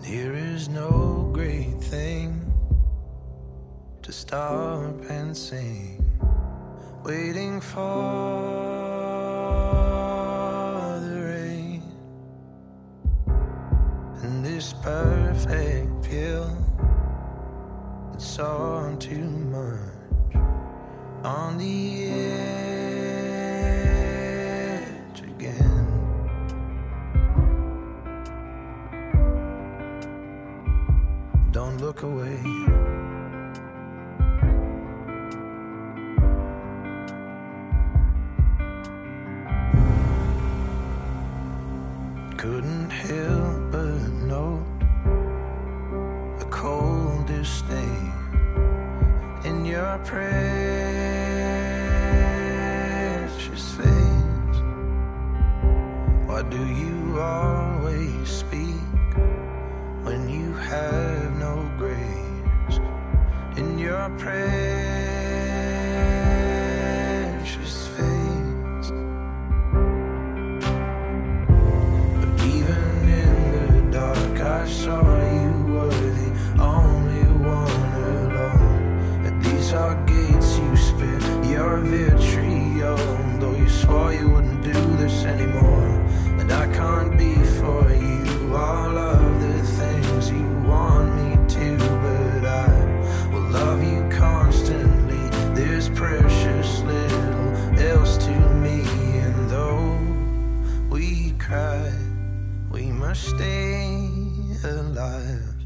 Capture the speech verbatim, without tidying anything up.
There is no great thing to stop and sing, waiting for the rain. And this perfect pill, it's all too much on the edge again. Don't look away. Couldn't help but note the cold disdain in your precious face. Why do you always speak when you have no grace in your precious face? But even in the dark I saw you were the only one alone. At these are gates you spit your vitriol, though you swore you wouldn't do this anymore. And I can't be for you all of the things you want me to, but I will love you constantly. There's precious little else to me, and though we cry, we must stay alive.